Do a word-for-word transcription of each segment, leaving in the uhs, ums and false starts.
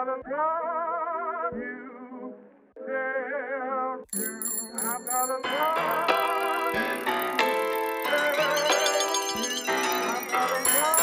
gotta love you, tell you, I've gotta love you, tell you, I've gotta love you.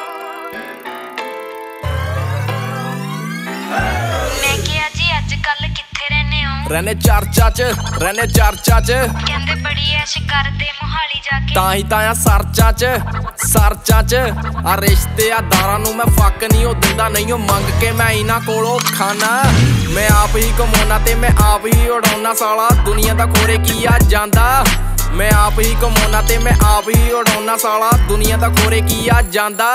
मैं किया जी अजकल किथे रहने हो? रहने चर्चा च रहने चर्चा च कहंदे बड़ी ऐश करदे मोहाली जाके ताही ताया सरचा च सरचा च आ रिश्तेदारां नूं मैं फक नहीं हो दिंदा नहीं हो मंग के मैं इन्हां कोलों खाना मैं आप ही कमाउणा ते मैं आप ही उड़ाउणा साला दुनिया दा खोरे की आ जांदा मैं आप ही कमाउणा ते मैं आप ही उड़ाउणा साला दुनिया दा खोरे की आ जांदा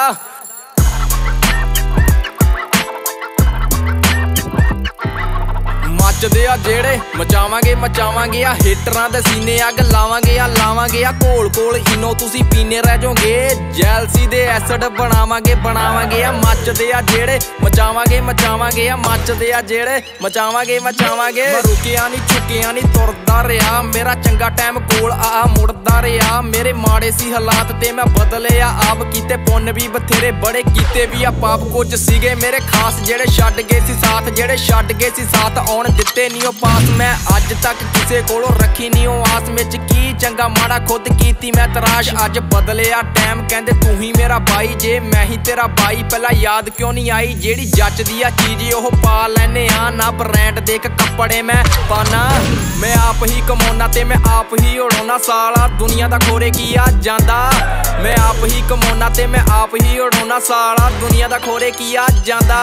मचदे आ जेड़े मचावांगे मचावांगे आ हिटरां दे सीने अग लावांगे आ लावांगे आ कोल कोल इनो तुसी पीने रह जाओगे जैलसी दे एसिड बनावांगे बनावांगे आ मचदे आ जेड़े मचावांगे मचावांगे आ मचदे आ जेड़े मचावांगे मचावांगे मैं रुकिया नहीं झुकिया नहीं तुरदा रहा मेरा चंगा टाइम कोल आ मुड़दा रहा मेरे माड़े सी हालात ते मैं बदले आ आप कीते पुन्न भी बथेरे बड़े कीते भी आ पाप कुछ सीगे मेरे खास जेड़े छड्ड गए सी साथ जेड़े छड्ड गए सी साथ आउण दिते नहीं पास मैं अज तक किसे कोलों रखी नहीं आस विच की चंगा माड़ा खुद कीती मैं तराश अज बदलिया टाइम कहंदे तू ही मेरा भाई जे मैं ही तेरा भाई पहला याद क्यों नहीं आई जेड़ी जचदी आ चीज ओह पा लैने आ ना ब्रांड देख कपड़े मैं पाना मैं आप ही कमाउणा ते मैं आप ही उड़ाउणा साला दुनिया दा खोरे की आ जांदा मैं आप ही कमाउणा ते मैं आप ही उड़ाउणा साला दुनिया दा खोरे की आ जांदा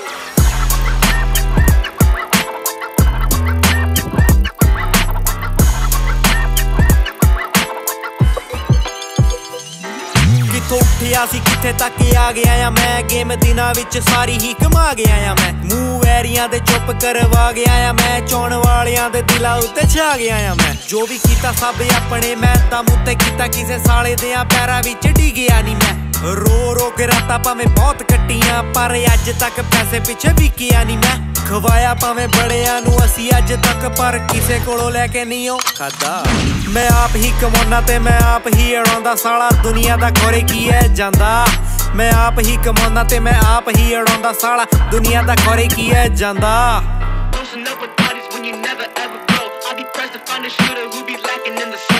उठिया सी किथे तक आ गया या मैं गेम दिना विच सारी ही कमा गया या मैं मूंह वैरियां दे चुप करवा गया या मैं चौण वालियां दे दिला उत्ते छा गया या मैं जो भी कीता सब अपने मैं दम उत्ते कीता किसे साले दे पैरां विच डिगया नहीं मैं रो रो के रातां भावें बहुत कट्टियां पर अज तक पैसे पिछे विकिया नहीं मैं खवाया भावें बड़ियां नूं असी अज तक पर किसे कोलों लैके नहीं ओ खादा मैं आप ही कमाउणा ते मैं आप ही उड़ाउंदा साला दुनिया दा खोरे की है जांदा मैं आप ही कमाउणा ते मैं आप ही उड़ाउंदा साला दुनिया दा खोरे की है जांदा Loosen up with bodies when you never ever go. I'll be pressed to find a shooter who be lacking in the